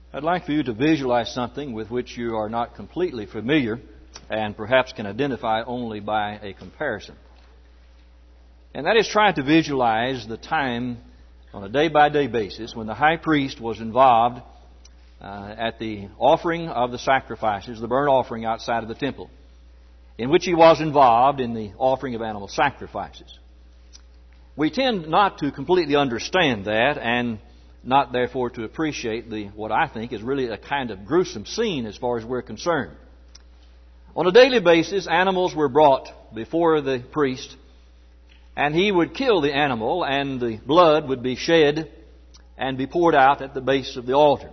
I'd like for you to visualize something with which you are not completely familiar and perhaps can identify only by a comparison. And that is try to visualize the time on a day-by-day basis when the high priest was involved at the offering of the sacrifices, the burnt offering outside of the temple, in which he was involved in the offering of animal sacrifices. We tend not to completely understand that and not therefore to appreciate what I think is really a kind of gruesome scene as far as we're concerned. On a daily basis, animals were brought before the priest, and he would kill the animal, and the blood would be shed and be poured out at the base of the altar.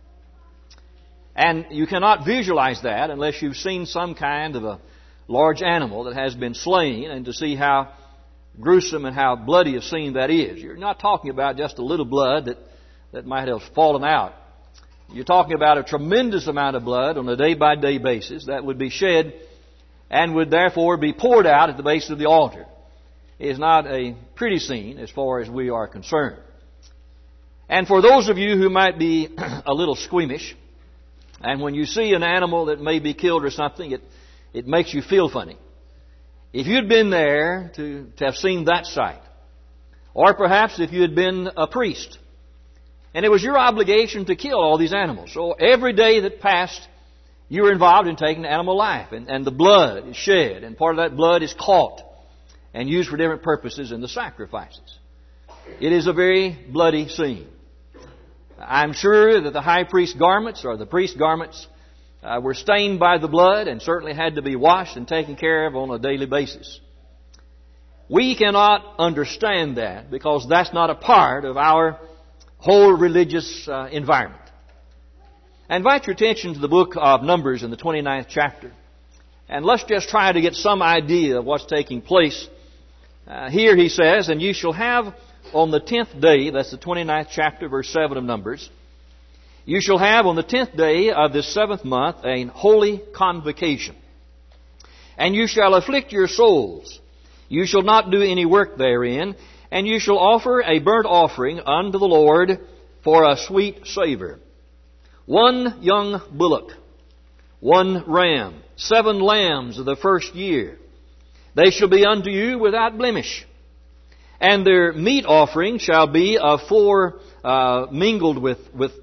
And you cannot visualize that unless you've seen some kind of a large animal that has been slain, and to see how gruesome and how bloody a scene that is. You're not talking about just a little blood that might have fallen out. You're talking about a tremendous amount of blood on a day-by-day basis that would be shed and would therefore be poured out at the base of the altar. It is not a pretty scene as far as we are concerned. And for those of you who might be a little squeamish, and when you see an animal that may be killed or something, it makes you feel funny. If you'd been there to have seen that sight, or perhaps if you had been a priest, and it was your obligation to kill all these animals. So every day that passed, you were involved in taking animal life. And the blood is shed. And part of that blood is caught and used for different purposes in the sacrifices. It is a very bloody scene. I'm sure that the high priest's garments or the priest's garments were stained by the blood and certainly had to be washed and taken care of on a daily basis. We cannot understand that because that's not a part of our whole religious environment. I invite your attention to the book of Numbers in the 29th chapter. And let's just try to get some idea of what's taking place. Here he says, "And you shall have on the 10th day," that's the 29th chapter, verse 7 of Numbers, "you shall have on the 10th day of this 7th month a holy convocation. And you shall afflict your souls. You shall not do any work therein. And you shall offer a burnt offering unto the Lord for a sweet savor. 1 young bullock, 1 ram, 7 lambs of the first year. They shall be unto you without blemish. And their meat offering shall be of flour mingled with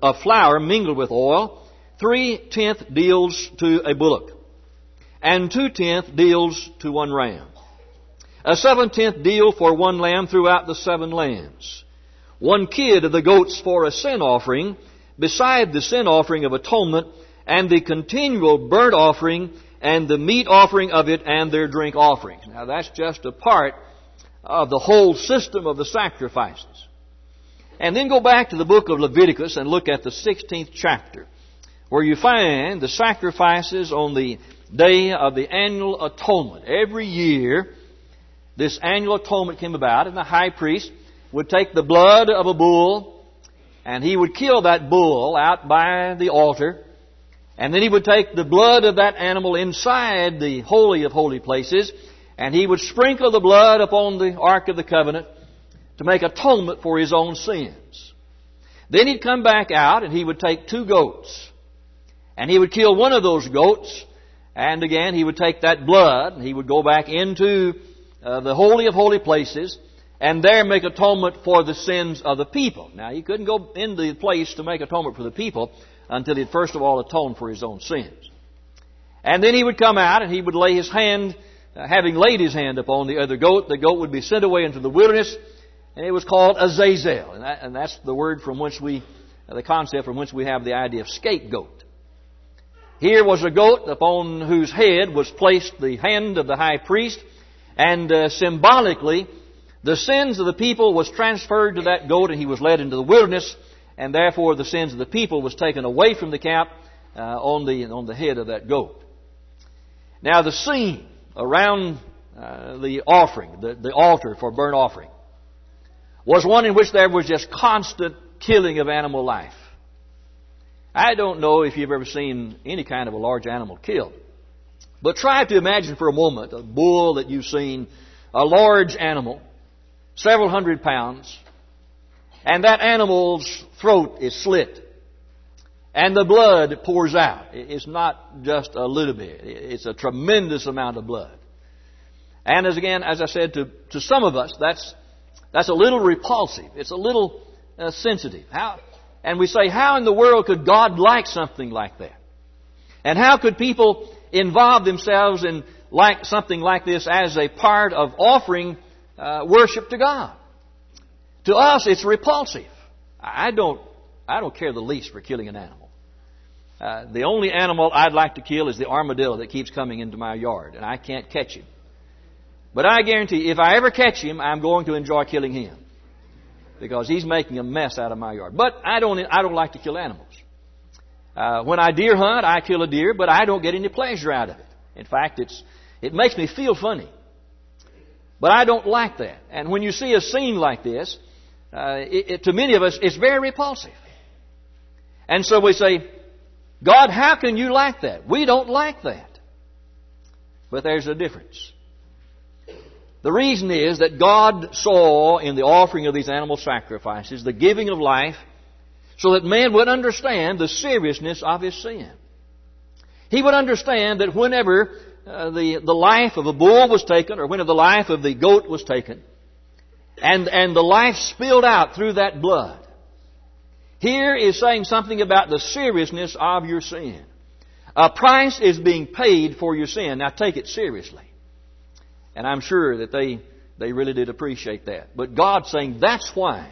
oil, 3/10 deals to a bullock, and 2/10 deals to 1 ram. A 7/10 deal for 1 lamb throughout the 7 lambs. 1 kid of the goats for a sin offering, beside the sin offering of atonement, and the continual burnt offering, and the meat offering of it, and their drink offerings." Now that's just a part of the whole system of the sacrifices. And then go back to the book of Leviticus and look at the 16th chapter, where you find the sacrifices on the day of the annual atonement. Every year, this annual atonement came about, and the high priest would take the blood of a bull, and he would kill that bull out by the altar, and then he would take the blood of that animal inside the Holy of Holy Places, and he would sprinkle the blood upon the Ark of the Covenant to make atonement for his own sins. Then he'd come back out, and he would take 2 goats, and he would kill one of those goats, and again he would take that blood, and he would go back into the Holy of Holy Places, and there make atonement for the sins of the people. Now, he couldn't go in the place to make atonement for the people until he'd first of all atoned for his own sins. And then he would come out, and he would lay his hand, having laid his hand upon the other goat, the goat would be sent away into the wilderness, and it was called Azazel. And that's the word from which the concept from which we have the idea of scapegoat. Here was a goat upon whose head was placed the hand of the high priest, and symbolically, the sins of the people was transferred to that goat, and he was led into the wilderness, and therefore the sins of the people was taken away from the camp on the head of that goat. Now the scene around the offering, the altar for burnt offering, was one in which there was just constant killing of animal life. I don't know if you've ever seen any kind of a large animal killed. But try to imagine for a moment a bull that you've seen, a large animal, several hundred pounds, and that animal's throat is slit. and the blood pours out. It's not just a little bit. It's a tremendous amount of blood. And as I said, to some of us, that's a little repulsive. It's a little sensitive. And we say, how in the world could God like something like that? And how could people involve themselves in something like this as a part of offering worship to God? To us, it's repulsive. I don't care the least for killing an animal. The only animal I'd like to kill is the armadillo that keeps coming into my yard, and I can't catch him. But I guarantee, if I ever catch him, I'm going to enjoy killing him, because he's making a mess out of my yard. But I don't like to kill animals. When I deer hunt, I kill a deer, but I don't get any pleasure out of it. In fact, it makes me feel funny. But I don't like that. And when you see a scene like this, to many of us, it's very repulsive. And so we say, God, how can you like that? We don't like that. But there's a difference. The reason is that God saw in the offering of these animal sacrifices the giving of life so that man would understand the seriousness of his sin. He would understand that whenever the life of a bull was taken, or whenever the life of the goat was taken, and the life spilled out through that blood, here is saying something about the seriousness of your sin. A price is being paid for your sin. Now take it seriously. And I'm sure that they really did appreciate that. But God's saying that's why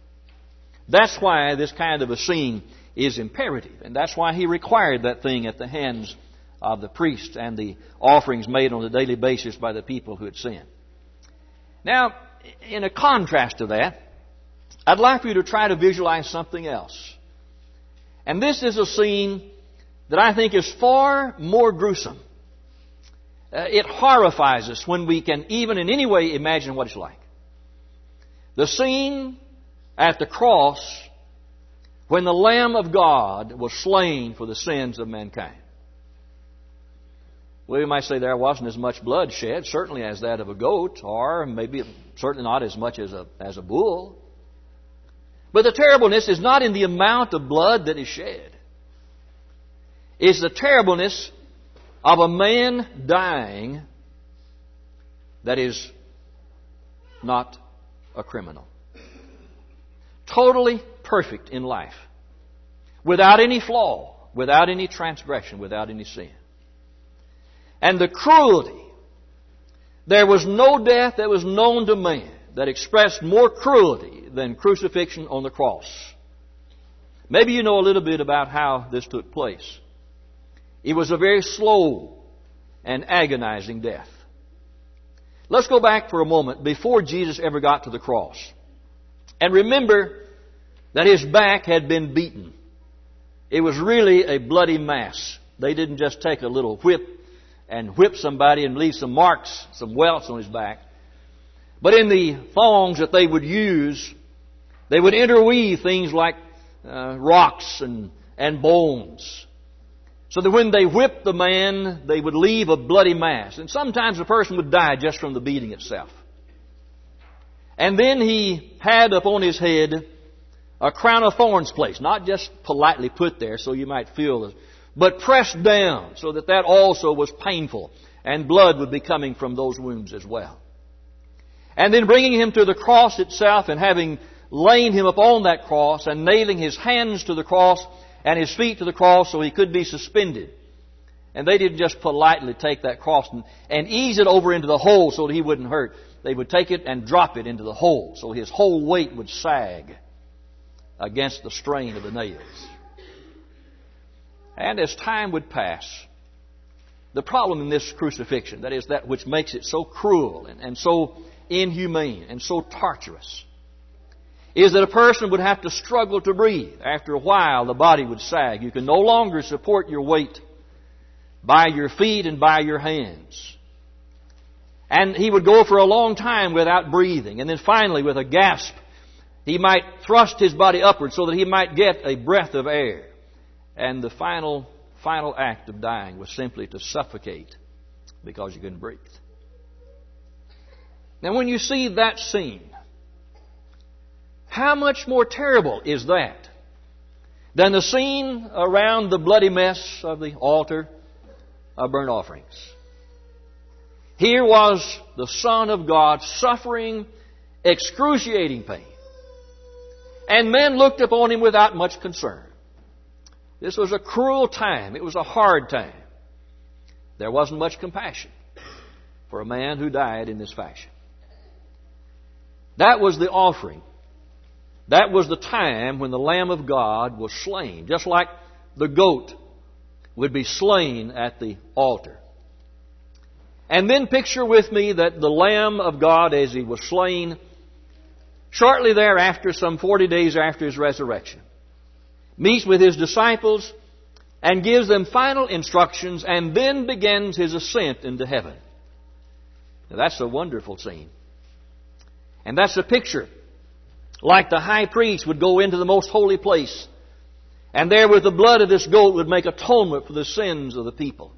this kind of a scene is imperative. And that's why He required that thing at the hands of the priests and the offerings made on a daily basis by the people who had sinned. Now, in a contrast to that, I'd like for you to try to visualize something else. And this is a scene that I think is far more gruesome. It horrifies us when we can even in any way imagine what it's like. The scene at the cross when the Lamb of God was slain for the sins of mankind. Well, we might say there wasn't as much blood shed, certainly as that of a goat, or maybe certainly not as much as a bull. But the terribleness is not in the amount of blood that is shed. It's the terribleness of a man dying that is not a criminal. Totally perfect in life. Without any flaw, without any transgression, without any sin. And the cruelty. There was no death that was known to man that expressed more cruelty than crucifixion on the cross. Maybe you know a little bit about how this took place. It was a very slow and agonizing death. Let's go back for a moment before Jesus ever got to the cross. And remember that His back had been beaten. It was really a bloody mass. They didn't just take a little whip and whip somebody and leave some marks, some welts on his back. But in the thongs that they would use, they would interweave things like rocks and bones. So that when they whipped the man, they would leave a bloody mass. And sometimes a person would die just from the beating itself. And then he had upon his head a crown of thorns placed. Not just politely put there so you might feel it, but pressed down so that also was painful. And blood would be coming from those wounds as well. And then bringing Him to the cross itself and having laid Him upon that cross and nailing His hands to the cross and His feet to the cross so He could be suspended. And they didn't just politely take that cross and ease it over into the hole so that He wouldn't hurt. They would take it and drop it into the hole so His whole weight would sag against the strain of the nails. And as time would pass, the problem in this crucifixion, that is that which makes it so cruel and so inhumane and so torturous, is that a person would have to struggle to breathe. After a while, the body would sag. You can no longer support your weight by your feet and by your hands. And he would go for a long time without breathing. And then finally, with a gasp, he might thrust his body upward so that he might get a breath of air. And the final act of dying was simply to suffocate because you couldn't breathe. Now, when you see that scene, how much more terrible is that than the scene around the bloody mess of the altar of burnt offerings. Here was the Son of God suffering excruciating pain. And men looked upon Him without much concern. This was a cruel time. It was a hard time. There wasn't much compassion for a man who died in this fashion. That was the offering. That was the time when the Lamb of God was slain, just like the goat would be slain at the altar. And then picture with me that the Lamb of God, as He was slain, shortly thereafter, some 40 days after His resurrection, meets with His disciples and gives them final instructions, and then begins His ascent into heaven. Now, that's a wonderful scene. And that's a picture. Like the high priest would go into the most holy place, and there with the blood of this goat would make atonement for the sins of the people.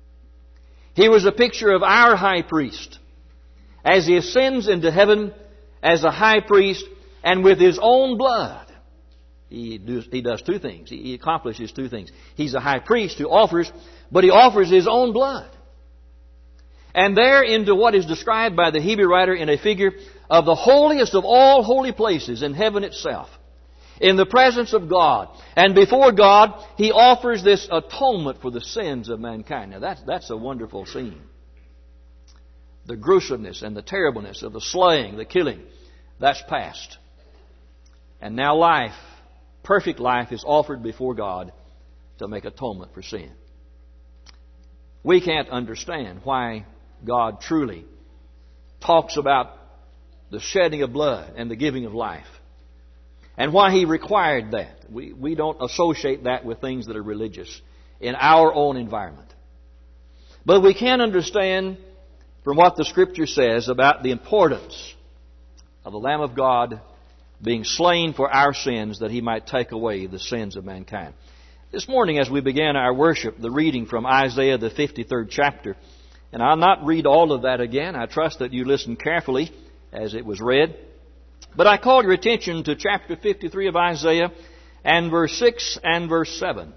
He was a picture of our high priest as He ascends into heaven as a high priest, and with His own blood. He does two things. He accomplishes two things. He's a high priest who offers, but He offers His own blood. And there into what is described by the Hebrew writer in a figure of the holiest of all holy places in heaven itself, in the presence of God. And before God, He offers this atonement for the sins of mankind. Now that's a wonderful scene. The gruesomeness and the terribleness of the slaying, the killing, that's past. And now life, perfect life, is offered before God to make atonement for sin. We can't understand why God truly talks about the shedding of blood and the giving of life, and why He required that. We don't associate that with things that are religious in our own environment. But we can understand from what the Scripture says about the importance of the Lamb of God being slain for our sins, that He might take away the sins of mankind. This morning, as we began our worship, the reading from Isaiah, the 53rd chapter, and I'll not read all of that again. I trust that you listened carefully as it was read. But I call your attention to chapter 53 of Isaiah and verse 6 and verse 7.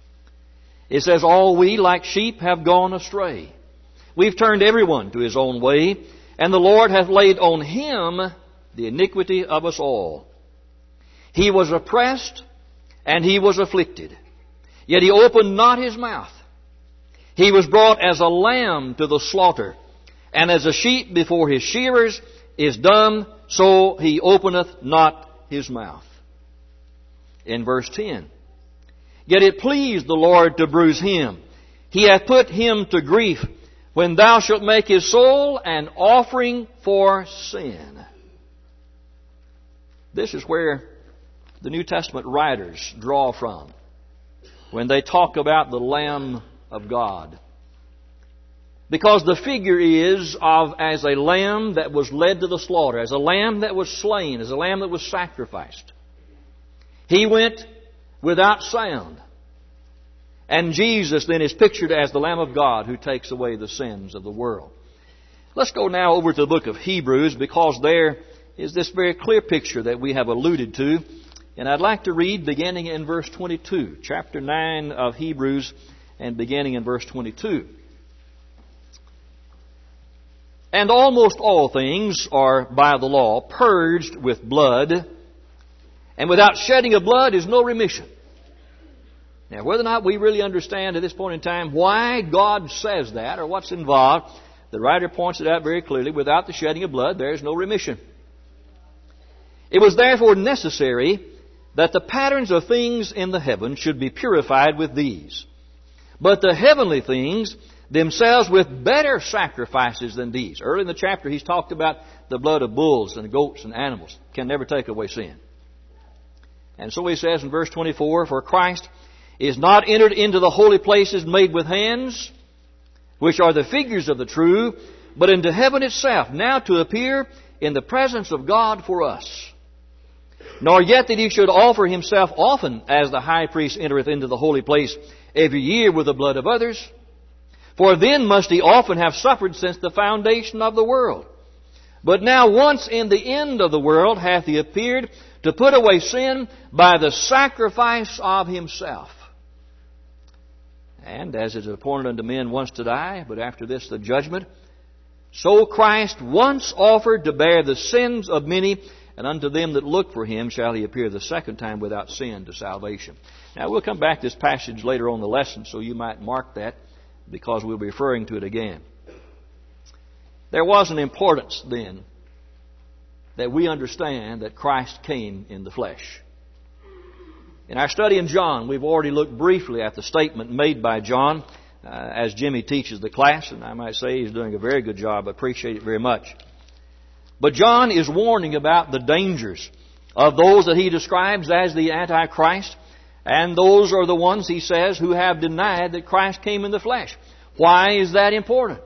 It says, "All we like sheep have gone astray. We've turned everyone to his own way, and the Lord hath laid on Him the iniquity of us all. He was oppressed, and He was afflicted, yet He opened not His mouth. He was brought as a lamb to the slaughter, and as a sheep before his shearers is dumb, so He openeth not His mouth." In verse 10, "Yet it pleased the Lord to bruise Him. He hath put Him to grief, when thou shalt make His soul an offering for sin." This is where the New Testament writers draw from when they talk about the Lamb of God. Because the figure is of as a lamb that was led to the slaughter, as a lamb that was slain, as a lamb that was sacrificed. He went without sound. And Jesus then is pictured as the Lamb of God who takes away the sins of the world. Let's go now over to the book of Hebrews, because there is this very clear picture that we have alluded to. And I'd like to read beginning in verse 22, chapter 9 of Hebrews, and beginning in verse 22. "And almost all things are by the law purged with blood, and without shedding of blood is no remission." Now, whether or not we really understand at this point in time why God says that or what's involved, the writer points it out very clearly. Without the shedding of blood, there is no remission. "It was therefore necessary that the patterns of things in the heavens should be purified with these. But the heavenly things themselves with better sacrifices than these." Early in the chapter, he's talked about the blood of bulls and goats and animals can never take away sin. And so he says in verse 24, "For Christ is not entered into the holy places made with hands, which are the figures of the true, but into heaven itself, now to appear in the presence of God for us. Nor yet that He should offer Himself often, as the high priest entereth into the holy place every year with the blood of others. For then must He often have suffered since the foundation of the world. But now once in the end of the world hath He appeared to put away sin by the sacrifice of Himself. And as it is appointed unto men once to die, but after this the judgment, so Christ once offered to bear the sins of many, and unto them that look for Him shall He appear the second time without sin to salvation. Now we'll come back to this passage later on in the lesson, so you might mark that, because we'll be referring to it again. There was an importance then that we understand that Christ came in the flesh. In our study in John, we've already looked briefly at the statement made by John as Jimmy teaches the class, and I might say he's doing a very good job. I appreciate it very much. But John is warning about the dangers of those that he describes as the Antichrist, and those are the ones, he says, who have denied that Christ came in the flesh. Why is that important?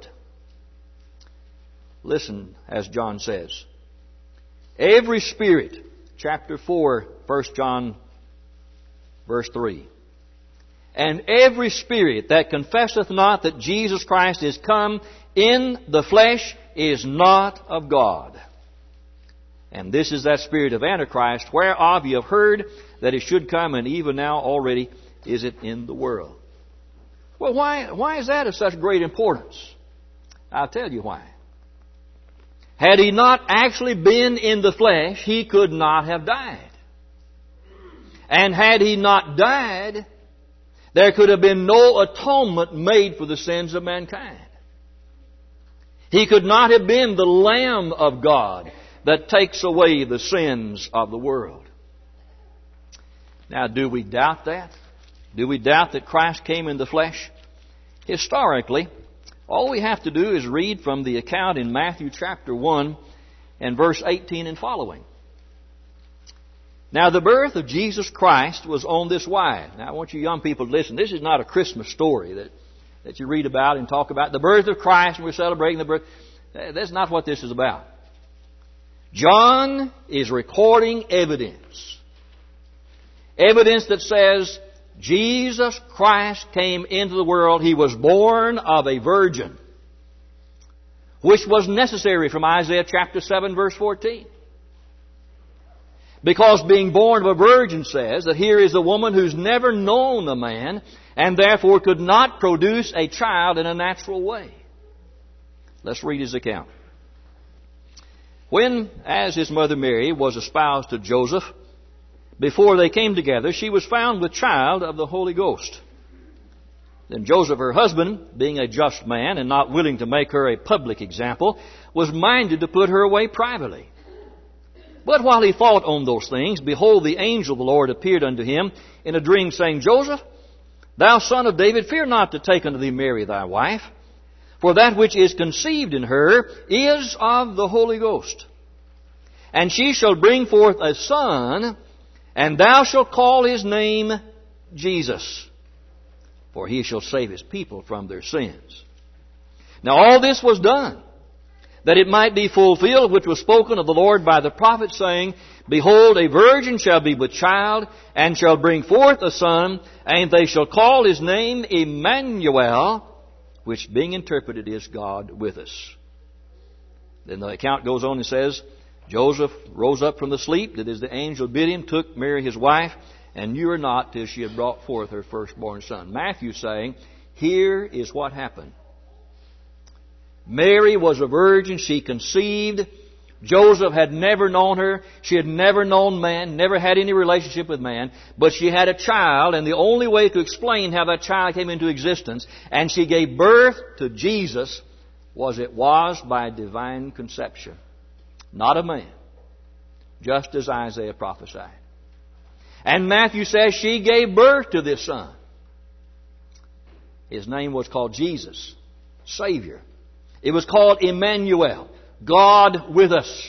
Listen, as John says. Every spirit, chapter 4, 1 John, verse 3. And every spirit that confesseth not that Jesus Christ is come in the flesh is not of God. And this is that spirit of Antichrist, whereof ye have heard that it should come, and even now already is it in the world. Well, why is that of such great importance? I'll tell you why. Had He not actually been in the flesh, He could not have died. And had He not died, there could have been no atonement made for the sins of mankind. He could not have been the Lamb of God that takes away the sins of the world. Now, do we doubt that? Do we doubt that Christ came in the flesh? Historically, all we have to do is read from the account in Matthew chapter 1 and verse 18 and following. Now, the birth of Jesus Christ was on this wise. Now, I want you young people to listen. This is not a Christmas story that you read about and talk about. The birth of Christ, and we're celebrating the birth. That's not what this is about. John is recording evidence. Evidence that says Jesus Christ came into the world. He was born of a virgin, which was necessary from Isaiah chapter 7 verse 14. Because being born of a virgin says that here is a woman who's never known a man and therefore could not produce a child in a natural way. Let's read his account. When, as his mother Mary was espoused to Joseph, before they came together, she was found with child of the Holy Ghost. Then Joseph, her husband, being a just man and not willing to make her a public example, was minded to put her away privately. But while he thought on those things, behold, the angel of the Lord appeared unto him in a dream, saying, Joseph, thou son of David, fear not to take unto thee Mary thy wife, for that which is conceived in her is of the Holy Ghost. And she shall bring forth a son, and thou shalt call his name Jesus, for he shall save his people from their sins. Now all this was done, that it might be fulfilled which was spoken of the Lord by the prophet, saying, Behold, a virgin shall be with child, and shall bring forth a son, and they shall call his name Emmanuel, which being interpreted is God with us. Then the account goes on and says, Joseph rose up from the sleep that as the angel bid him, took Mary his wife, and knew her not till she had brought forth her firstborn son. Matthew saying, here is what happened. Mary was a virgin. She conceived. Joseph had never known her. She had never known man, never had any relationship with man. But she had a child, and the only way to explain how that child came into existence, and she gave birth to Jesus, was by divine conception. Not of man. Just as Isaiah prophesied. And Matthew says she gave birth to this son. His name was called Jesus, Savior. It was called Emmanuel, God with us.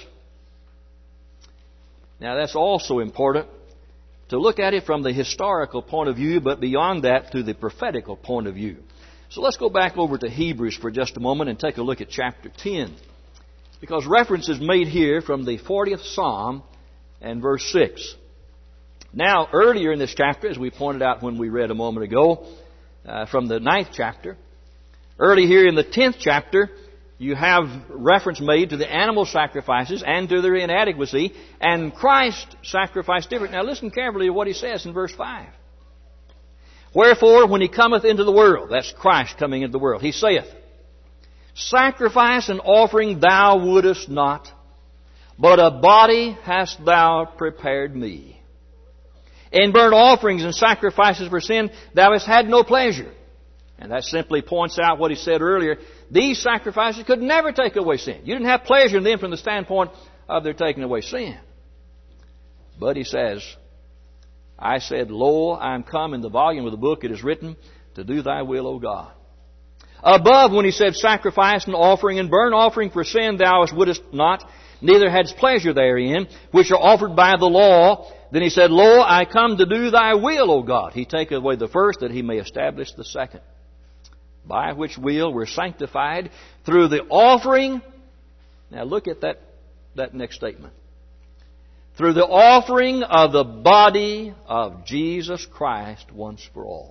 Now that's also important to look at it from the historical point of view, but beyond that to the prophetical point of view. So let's go back over to Hebrews for just a moment and take a look at chapter 10. Because reference is made here from the 40th Psalm and verse 6. Now, earlier in this chapter, as we pointed out when we read a moment ago, from the 9th chapter, early here in the 10th chapter, you have reference made to the animal sacrifices and to their inadequacy, and Christ sacrificed different. Now listen carefully to what he says in verse 5. Wherefore, when he cometh into the world, that's Christ coming into the world, he saith, Sacrifice and offering thou wouldest not, but a body hast thou prepared me. In burnt offerings and sacrifices for sin thou hast had no pleasure. And that simply points out what he said earlier. These sacrifices could never take away sin. You didn't have pleasure in them from the standpoint of their taking away sin. But he says, I said, Lo, I am come, in the volume of the book it is written, to do thy will, O God. Above, when he said sacrifice and offering and burnt offering for sin thou wouldest not, neither hadst pleasure therein, which are offered by the law. Then he said, Lo, I come to do thy will, O God. He taketh away the first, that he may establish the second. By which will we're sanctified through the offering. Now look at that next statement. Through the offering of the body of Jesus Christ once for all.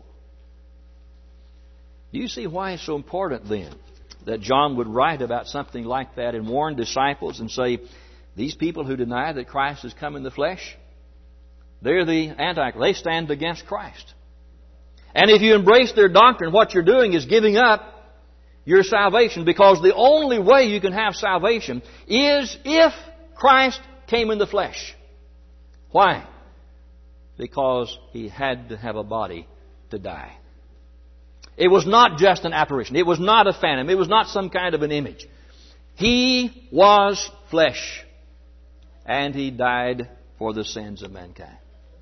Do you see why it's so important then that John would write about something like that and warn disciples and say, these people who deny that Christ has come in the flesh, they're the Antichrist. They stand against Christ. And if you embrace their doctrine, what you're doing is giving up your salvation, because the only way you can have salvation is if Christ came in the flesh. Why? Because He had to have a body to die. It was not just an apparition. It was not a phantom. It was not some kind of an image. He was flesh. And He died for the sins of mankind.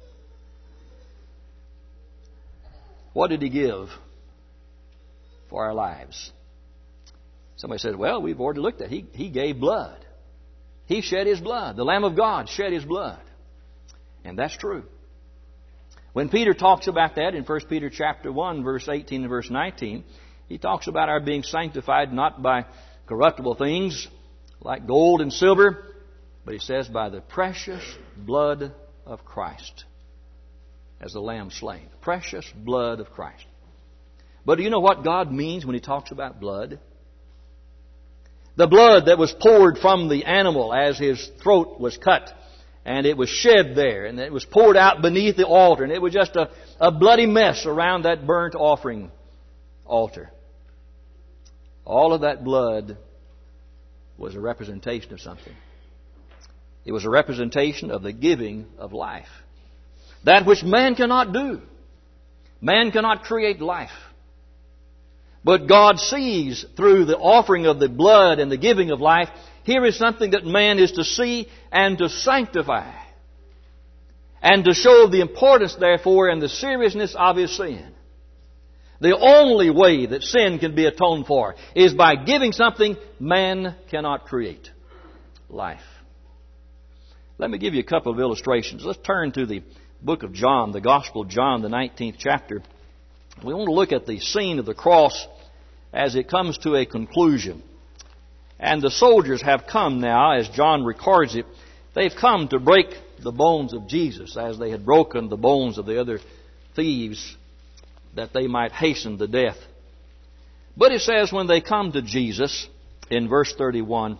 What did He give for our lives? Somebody said, well, we've already looked at it. He gave blood. He shed His blood. The Lamb of God shed His blood. And that's true. When Peter talks about that in 1 Peter chapter 1, verse 18 and verse 19, he talks about our being sanctified not by corruptible things like gold and silver, but he says by the precious blood of Christ, as the Lamb slain. The precious blood of Christ. But do you know what God means when He talks about blood? The blood that was poured from the animal as his throat was cut, and it was shed there, and it was poured out beneath the altar, and it was just a bloody mess around that burnt offering altar. All of that blood was a representation of something. It was a representation of the giving of life. That which man cannot do. Man cannot create life. But God sees through the offering of the blood and the giving of life, here is something that man is to see and to sanctify. And to show the importance, therefore, and the seriousness of his sin. The only way that sin can be atoned for is by giving something man cannot create. Life. Let me give you a couple of illustrations. Let's turn to the book of John, the Gospel of John, the 19th chapter. We want to look at the scene of the cross as it comes to a conclusion. And the soldiers have come now, as John records it, they've come to break the bones of Jesus as they had broken the bones of the other thieves, that they might hasten the death. But it says when they come to Jesus, in verse 31,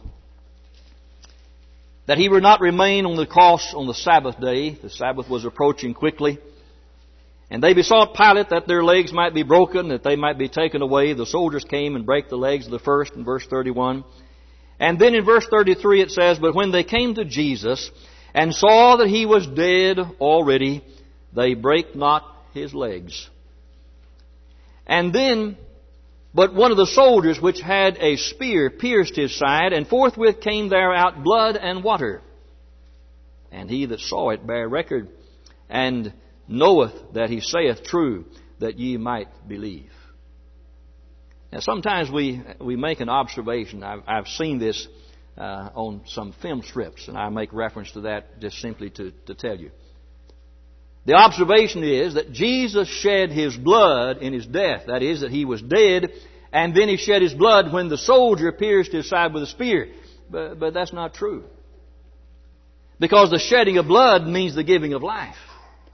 that He would not remain on the cross on the Sabbath day. The Sabbath was approaching quickly. And they besought Pilate that their legs might be broken, that they might be taken away. The soldiers came and brake the legs of the first, in verse 31. And then in verse 33 it says, But when they came to Jesus and saw that He was dead already, they brake not His legs. And then, but one of the soldiers which had a spear pierced His side, and forthwith came there out blood and water. And he that saw it bare record, and knoweth that He saith true, that ye might believe. Now sometimes we make an observation. I've seen this on some film strips, and I make reference to that just simply to tell you. The observation is that Jesus shed His blood in His death. That is, that He was dead, and then He shed His blood when the soldier pierced His side with a spear. But that's not true. Because the shedding of blood means the giving of life.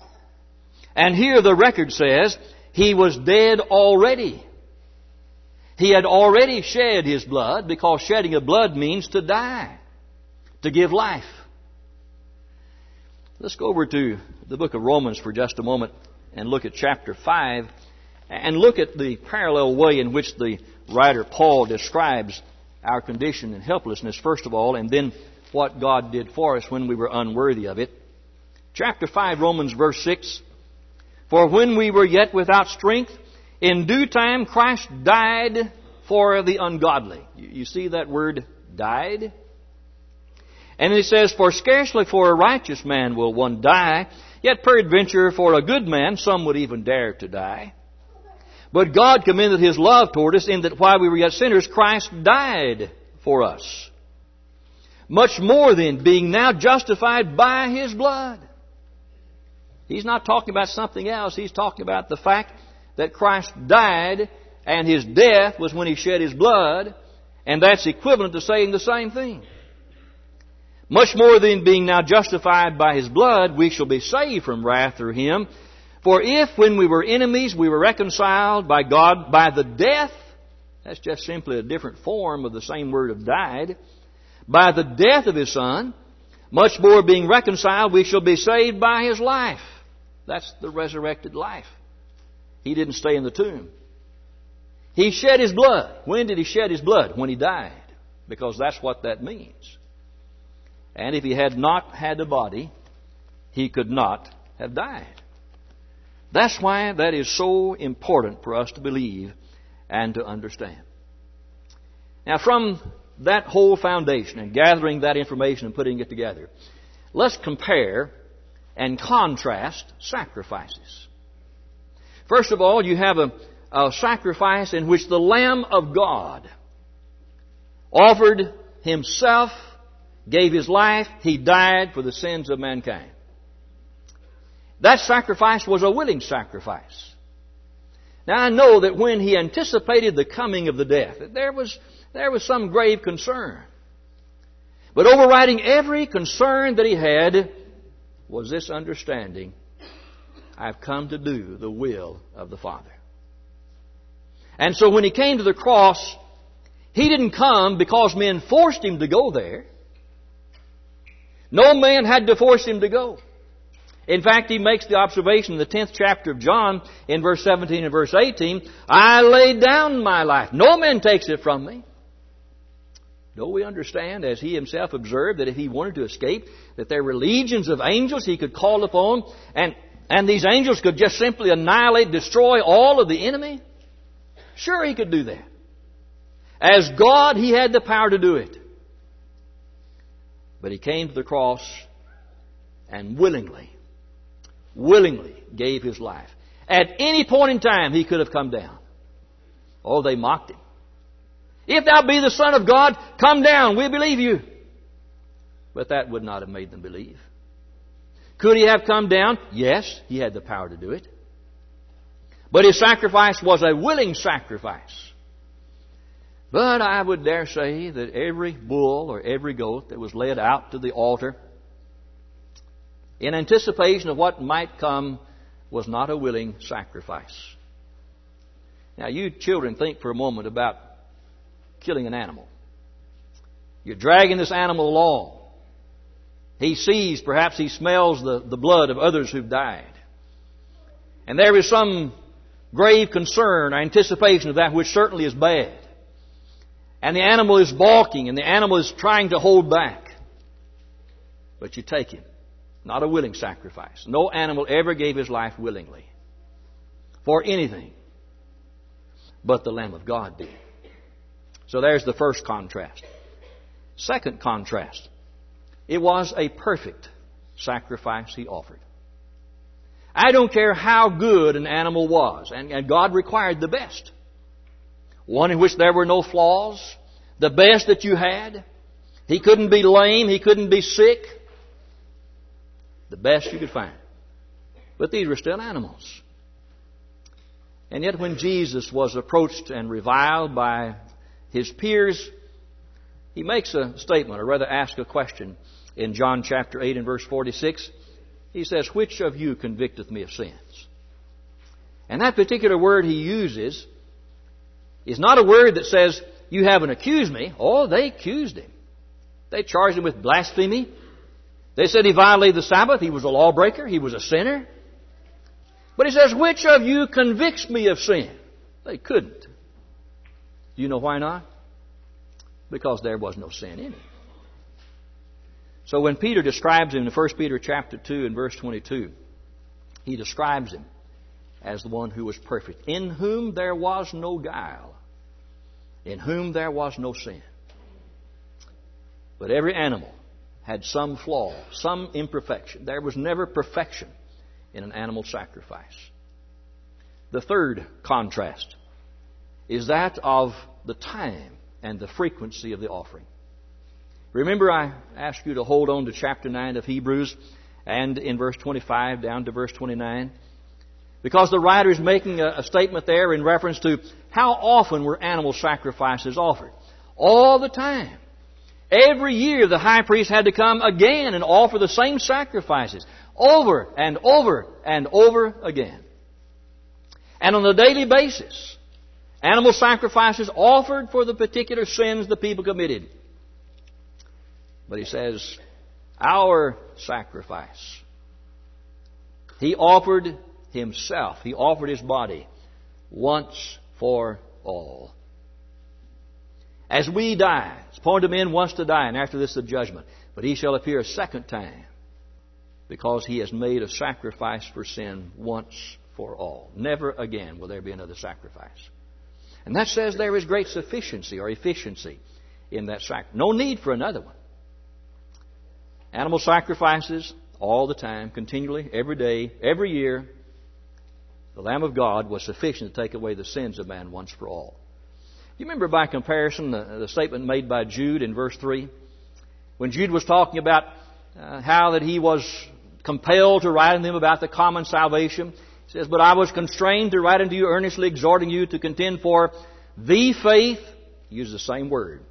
And here the record says, He was dead already. He had already shed His blood, because shedding of blood means to die, to give life. Let's go over to the book of Romans for just a moment and look at chapter 5 and look at the parallel way in which the writer Paul describes our condition and helplessness, first of all, and then what God did for us when we were unworthy of it. Chapter 5, Romans verse 6. For when we were yet without strength, in due time Christ died for the ungodly. You see that word, died? And it says, for scarcely for a righteous man will one die, yet peradventure for a good man some would even dare to die. But God commended His love toward us, in that while we were yet sinners, Christ died for us. Much more then, being now justified by His blood. He's not talking about something else. He's talking about the fact that Christ died, and His death was when He shed His blood, and that's equivalent to saying the same thing. Much more than being now justified by His blood, we shall be saved from wrath through Him. For if when we were enemies we were reconciled by God by the death, that's just simply a different form of the same word of died, by the death of His Son, much more being reconciled we shall be saved by His life. That's the resurrected life. He didn't stay in the tomb. He shed His blood. When did He shed His blood? When He died. Because that's what that means. And if He had not had a body, He could not have died. That's why that is so important for us to believe and to understand. Now, from that whole foundation and gathering that information and putting it together, let's compare and contrast sacrifices. First of all, you have a sacrifice in which the Lamb of God offered Himself, gave His life, He died for the sins of mankind. That sacrifice was a willing sacrifice. Now I know that when He anticipated the coming of the death, there was some grave concern. But overriding every concern that He had was this understanding: I've come to do the will of the Father. And so when He came to the cross, He didn't come because men forced Him to go there. No man had to force Him to go. In fact, He makes the observation in the 10th chapter of John, in verse 17 and verse 18, I laid down my life. No man takes it from me. Though we understand, as He Himself observed, that if He wanted to escape, that there were legions of angels He could call upon, and these angels could just simply annihilate, destroy all of the enemy. Sure, He could do that. As God, He had the power to do it. But He came to the cross and willingly gave His life. At any point in time, He could have come down. Oh, they mocked Him. If thou be the Son of God, come down, we believe you. But that would not have made them believe. Could He have come down? Yes, He had the power to do it. But His sacrifice was a willing sacrifice. But I would dare say that every bull or every goat that was led out to the altar in anticipation of what might come was not a willing sacrifice. Now, you children, think for a moment about killing an animal. You're dragging this animal along. He sees, perhaps he smells the blood of others who've died. And there is some grave concern or anticipation of that which certainly is bad. And the animal is balking and the animal is trying to hold back. But you take him. Not a willing sacrifice. No animal ever gave his life willingly for anything. But the Lamb of God did. So there's the first contrast. Second contrast. It was a perfect sacrifice He offered. I don't care how good an animal was. And God required the best. One in which there were no flaws. The best that you had. He couldn't be lame. He couldn't be sick. The best you could find. But these were still animals. And yet when Jesus was approached and reviled by His peers, He makes a statement, or rather asks a question in John chapter 8 and verse 46. He says, which of you convicteth me of sins? And that particular word He uses is not a word that says, you haven't accused me. Oh, they accused him. They charged him with blasphemy. They said he violated the Sabbath. He was a lawbreaker. He was a sinner. But he says, which of you convicts me of sin? They couldn't. Do you know why not? Because there was no sin in him. So when Peter describes him in 1 Peter chapter 2 and verse 22, he describes him as the one who was perfect, in whom there was no guile, in whom there was no sin. But every animal had some flaw, some imperfection. There was never perfection in an animal sacrifice. The third contrast is that of the time and the frequency of the offering. Remember, I asked you to hold on to chapter 9 of Hebrews and in verse 25 down to verse 29. Because the writer is making a statement there in reference to how often were animal sacrifices offered. All the time. Every year the high priest had to come again and offer the same sacrifices. Over and over and over again. And on a daily basis, animal sacrifices offered for the particular sins the people committed. But he says, our sacrifice. He offered Himself. He offered His body once for all. As we die, it's appointed to men once to die, and after this the judgment. But He shall appear a second time, because He has made a sacrifice for sin once for all. Never again will there be another sacrifice. And that says there is great sufficiency or efficiency in that sacrifice. No need for another one. Animal sacrifices all the time, continually, every day, every year. The Lamb of God was sufficient to take away the sins of man once for all. You remember by comparison the statement made by Jude in verse 3? When Jude was talking about how that he was compelled to write unto them about the common salvation. He says, but I was constrained to write unto you earnestly, exhorting you to contend for the faith, use the same word,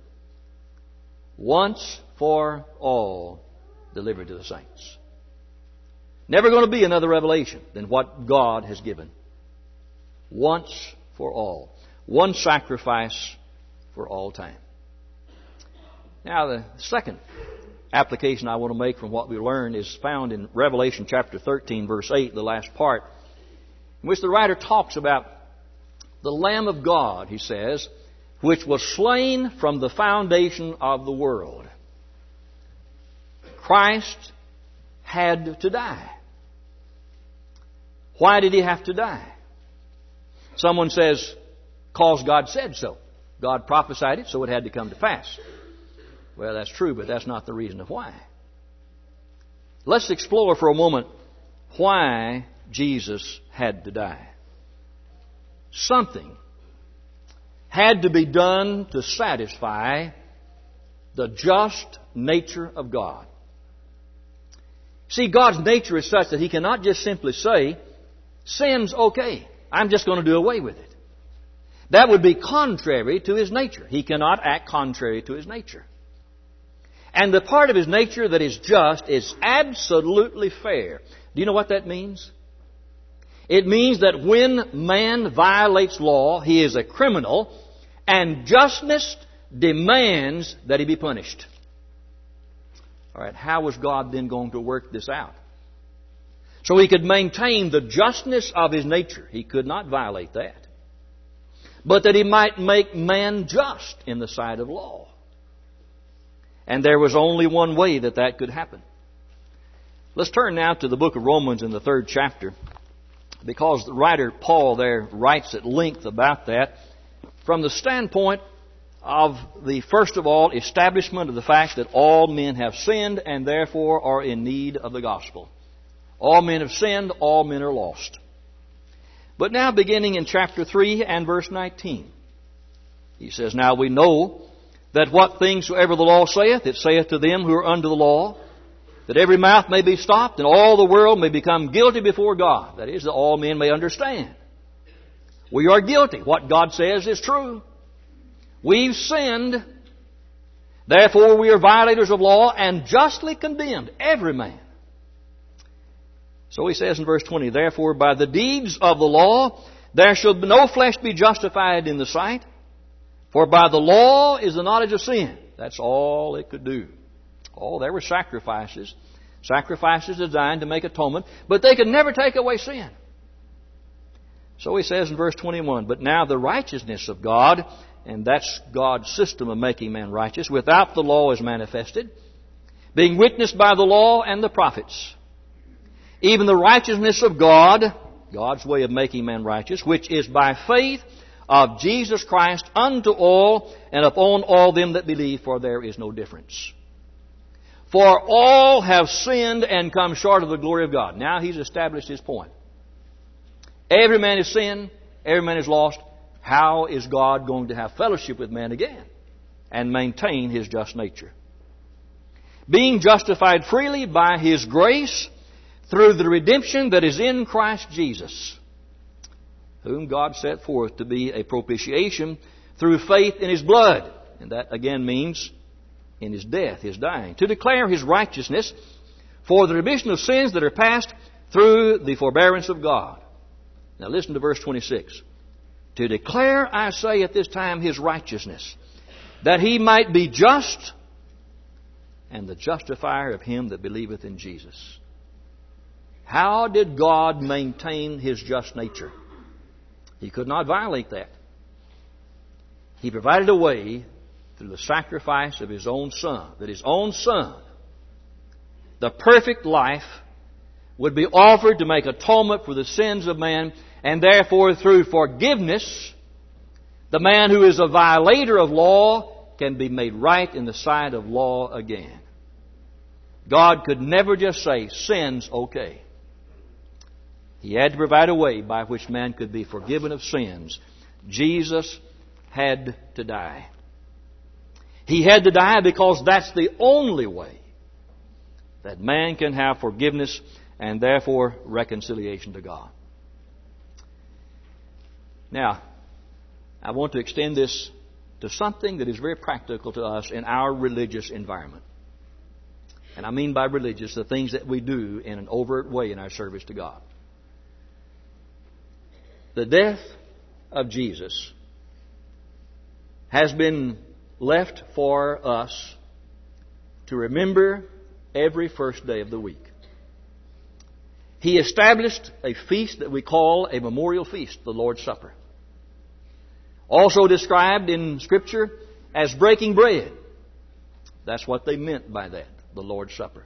once for all delivered to the saints. Never going to be another revelation than what God has given. Once for all. One sacrifice for all time. Now the second application I want to make from what we learned is found in Revelation chapter 13 verse 8, the last part, in which the writer talks about the Lamb of God, he says, which was slain from the foundation of the world. Christ had to die. Why did He have to die? Someone says, because God said so. God prophesied it, so it had to come to pass. Well, that's true, but that's not the reason of why. Let's explore for a moment why Jesus had to die. Something had to be done to satisfy the just nature of God. See, God's nature is such that He cannot just simply say, sin's okay, I'm just going to do away with it. That would be contrary to His nature. He cannot act contrary to His nature. And the part of His nature that is just is absolutely fair. Do you know what that means? It means that when man violates law, he is a criminal, and justness demands that he be punished. All right, how was God then going to work this out? So He could maintain the justness of His nature. He could not violate that. But that He might make man just in the sight of law. And there was only one way that that could happen. Let's turn now to the book of Romans in the 3rd chapter, because the writer Paul there writes at length about that from the standpoint of the, first of all, establishment of the fact that all men have sinned and therefore are in need of the gospel. All men have sinned, all men are lost. But now beginning in chapter 3 and verse 19, he says, now we know that what things soever the law saith, it saith to them who are under the law, that every mouth may be stopped and all the world may become guilty before God. That is, that all men may understand. We are guilty. What God says is true. We've sinned. Therefore we are violators of law and justly condemned, every man. So he says in verse 20, therefore by the deeds of the law there shall no flesh be justified in the sight, For by the law is the knowledge of sin. That's all it could do. Oh, there were sacrifices. Sacrifices designed to make atonement. But they could never take away sin. So he says in verse 21, But now the righteousness of God, and that's God's system of making man righteous, without the law is manifested, being witnessed by the law and the prophets. Even the righteousness of God, God's way of making man righteous, which is by faith of Jesus Christ unto all and upon all them that believe, for there is no difference. For all have sinned and come short of the glory of God. Now he's established his point. Every man is sinned, every man is lost. How is God going to have fellowship with man again and maintain His just nature? Being justified freely by His grace through the redemption that is in Christ Jesus, whom God set forth to be a propitiation through faith in His blood. And that again means in His death, His dying. To declare His righteousness for the remission of sins that are past through the forbearance of God. Now listen to verse 26. To declare, I say, at this time His righteousness, that He might be just and the justifier of him that believeth in Jesus. How did God maintain His just nature? He could not violate that. He provided a way through the sacrifice of His own Son, that His own Son, the perfect life, would be offered to make atonement for the sins of man, and therefore through forgiveness, the man who is a violator of law can be made right in the sight of law again. God could never just say, sin's okay. He had to provide a way by which man could be forgiven of sins. Jesus had to die. He had to die because that's the only way that man can have forgiveness and therefore reconciliation to God. Now, I want to extend this to something that is very practical to us in our religious environment. And I mean by religious, the things that we do in an overt way in our service to God. The death of Jesus has been left for us to remember every first day of the week. He established a feast that we call a memorial feast, the Lord's Supper. Also described in Scripture as breaking bread. That's what they meant by that, the Lord's Supper.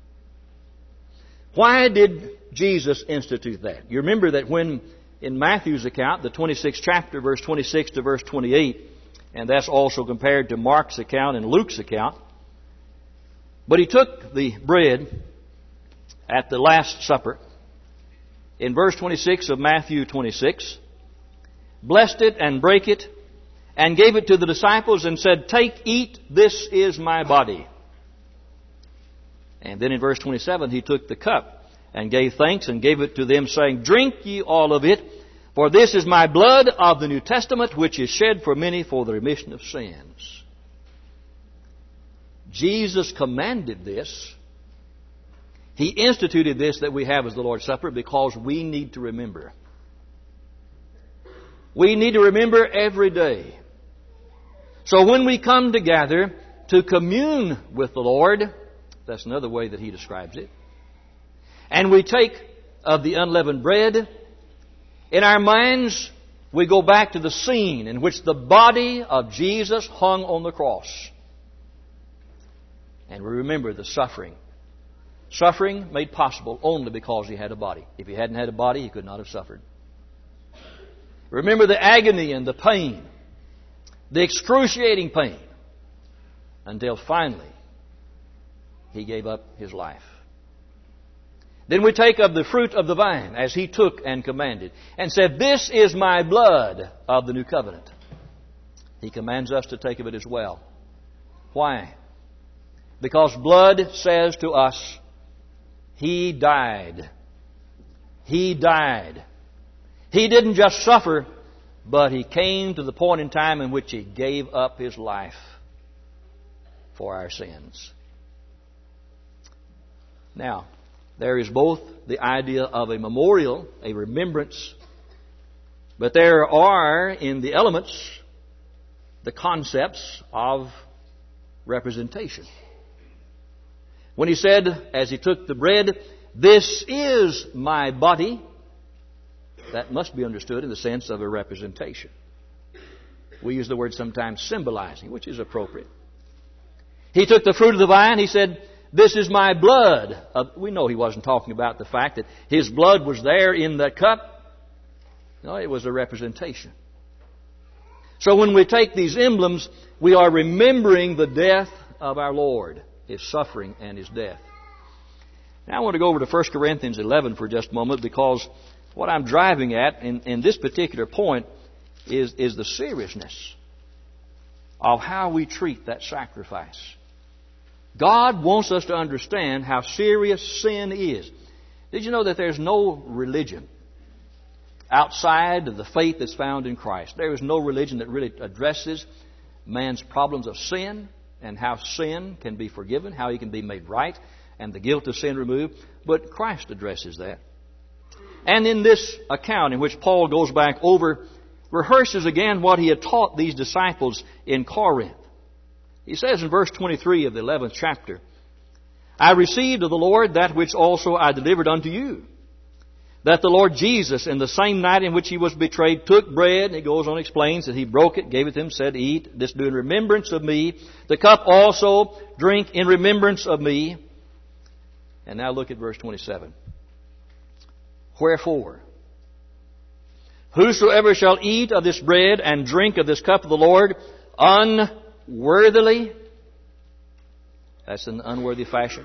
Why did Jesus institute that? You remember that when in Matthew's account, the 26th chapter, verse 26 to verse 28, and that's also compared to Mark's account and Luke's account. But He took the bread at the Last Supper, in verse 26 of Matthew 26, blessed it and brake it, and gave it to the disciples and said, Take, eat, this is my body. And then in verse 27, He took the cup and gave thanks and gave it to them, saying, Drink ye all of it, for this is my blood of the New Testament, which is shed for many for the remission of sins. Jesus commanded this. He instituted this that we have as the Lord's Supper because we need to remember. We need to remember every day. So when we come together to commune with the Lord, that's another way that He describes it, and we take of the unleavened bread, in our minds we go back to the scene in which the body of Jesus hung on the cross. And we remember the suffering. Suffering made possible only because He had a body. If He hadn't had a body, He could not have suffered. Remember the agony and the pain, the excruciating pain, until finally He gave up His life. Then we take of the fruit of the vine, as He took and commanded, and said, This is my blood of the new covenant. He commands us to take of it as well. Why? Because blood says to us, He died. He died. He didn't just suffer, but He came to the point in time in which He gave up His life for our sins. Now, there is both the idea of a memorial, a remembrance, but there are in the elements the concepts of representation. When He said, as He took the bread, "This is my body," that must be understood in the sense of a representation. We use the word sometimes symbolizing, which is appropriate. He took the fruit of the vine. He said, "This is my blood." We know He wasn't talking about the fact that His blood was there in the cup. No, it was a representation. So when we take these emblems, we are remembering the death of our Lord, His suffering and His death. Now I want to go over to 1 Corinthians 11 for just a moment, because what I'm driving at in this particular point is the seriousness of how we treat that sacrifice. God wants us to understand how serious sin is. Did you know that there's no religion outside of the faith that's found in Christ? There is no religion that really addresses man's problems of sin and how sin can be forgiven, how he can be made right, and the guilt of sin removed. But Christ addresses that. And in this account in which Paul goes back over, rehearses again what he had taught these disciples in Corinth. He says in verse 23 of the 11th chapter, "I received of the Lord that which also I delivered unto you, that the Lord Jesus, in the same night in which He was betrayed, took bread," and he goes on and explains that He broke it, gave it to them, said, "Eat, this do in remembrance of me. The cup also drink in remembrance of me." And now look at verse 27. "Wherefore, whosoever shall eat of this bread and drink of this cup of the Lord unworthily," that's in unworthy fashion,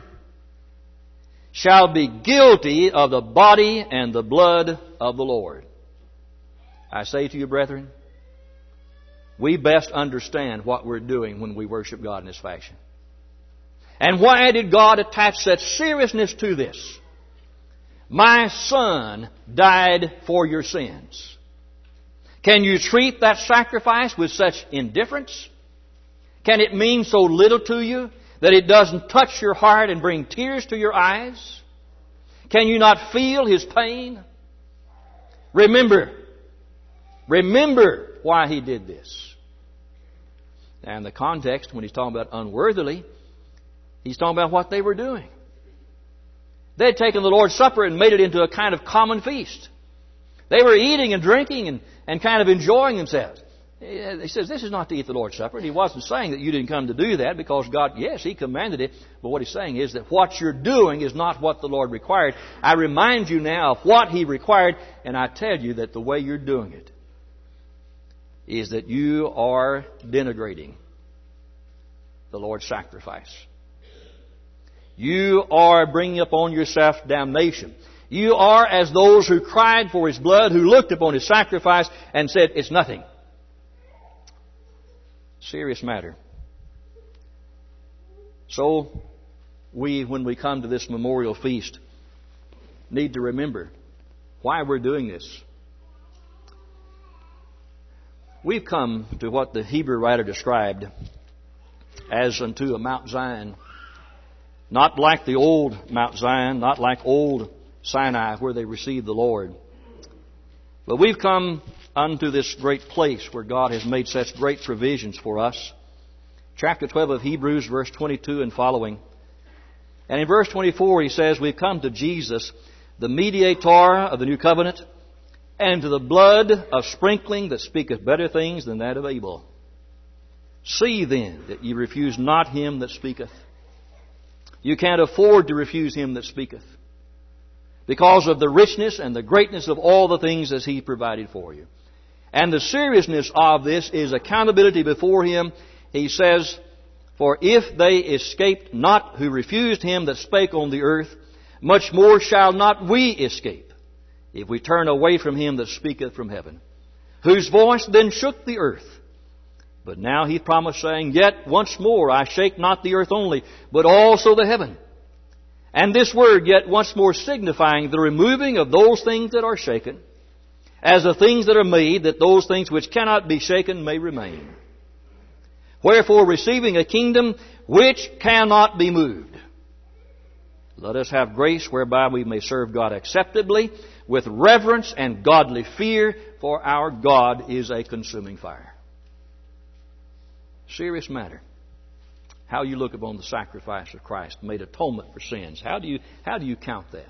"shall be guilty of the body and the blood of the Lord." I say to you, brethren, we best understand what we're doing when we worship God in this fashion. And why did God attach such seriousness to this? My Son died for your sins. Can you treat that sacrifice with such indifference? Can it mean so little to you that it doesn't touch your heart and bring tears to your eyes? Can you not feel His pain? Remember why He did this. And the context, when He's talking about unworthily, He's talking about what they were doing. They had taken the Lord's Supper and made it into a kind of common feast. They were eating and drinking and kind of enjoying themselves. He says, this is not to eat the Lord's Supper. And He wasn't saying that you didn't come to do that, because God, yes, He commanded it. But what He's saying is that what you're doing is not what the Lord required. I remind you now of what He required, and I tell you that the way you're doing it is that you are denigrating the Lord's sacrifice. You are bringing upon yourself damnation. You are as those who cried for His blood, who looked upon His sacrifice and said, it's nothing. Serious matter. So, when we come to this memorial feast, need to remember why we're doing this. We've come to what the Hebrew writer described as unto a Mount Zion. Not like the old Mount Zion, not like old Sinai where they received the Lord. But we've come unto this great place where God has made such great provisions for us. Chapter 12 of Hebrews, verse 22 and following. And in verse 24 he says, we've come to Jesus, the mediator of the new covenant, and to the blood of sprinkling that speaketh better things than that of Abel. See then that ye refuse not him that speaketh. You can't afford to refuse Him that speaketh, because of the richness and the greatness of all the things that He provided for you. And the seriousness of this is accountability before Him. He says, for if they escaped not who refused Him that spake on the earth, much more shall not we escape, if we turn away from Him that speaketh from heaven, whose voice then shook the earth. But now He promised, saying, yet once more I shake not the earth only, but also the heaven. And this word, yet once more, signifying the removing of those things that are shaken, as the things that are made, that those things which cannot be shaken may remain. Wherefore, receiving a kingdom which cannot be moved, let us have grace whereby we may serve God acceptably, with reverence and godly fear, for our God is a consuming fire. Serious matter. How you look upon the sacrifice of Christ made atonement for sins. How do you count that?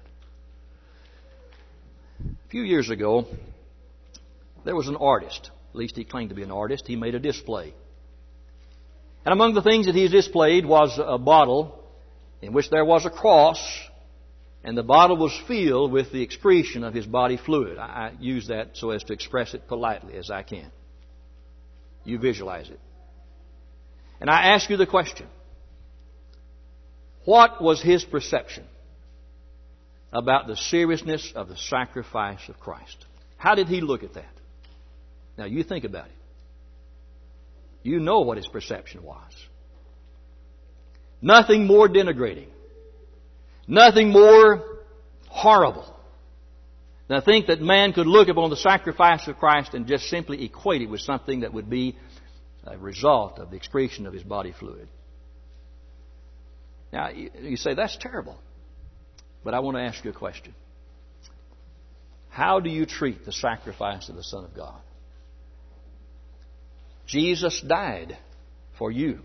A few years ago, there was an artist. At least he claimed to be an artist. He made a display. And among the things that he displayed was a bottle in which there was a cross, and the bottle was filled with the excretion of his body fluid. I use that so as to express it politely as I can. You visualize it. And I ask you the question, what was his perception about the seriousness of the sacrifice of Christ? How did he look at that? Now you think about it. You know what his perception was. Nothing more denigrating. Nothing more horrible than to think that man could look upon the sacrifice of Christ and just simply equate it with something that would be a result of the excretion of his body fluid. Now, you say, that's terrible. But I want to ask you a question. How do you treat the sacrifice of the Son of God? Jesus died for you.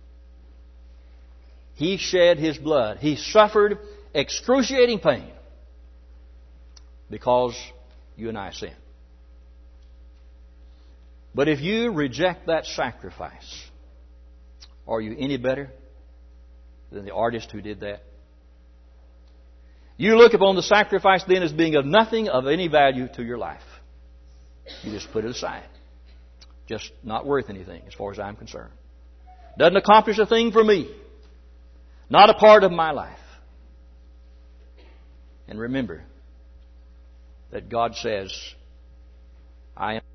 He shed His blood. He suffered excruciating pain because you and I sinned. But if you reject that sacrifice, are you any better than the artist who did that? You look upon the sacrifice then as being of nothing of any value to your life. You just put it aside. Just not worth anything as far as I'm concerned. Doesn't accomplish a thing for me. Not a part of my life. And remember that God says, I am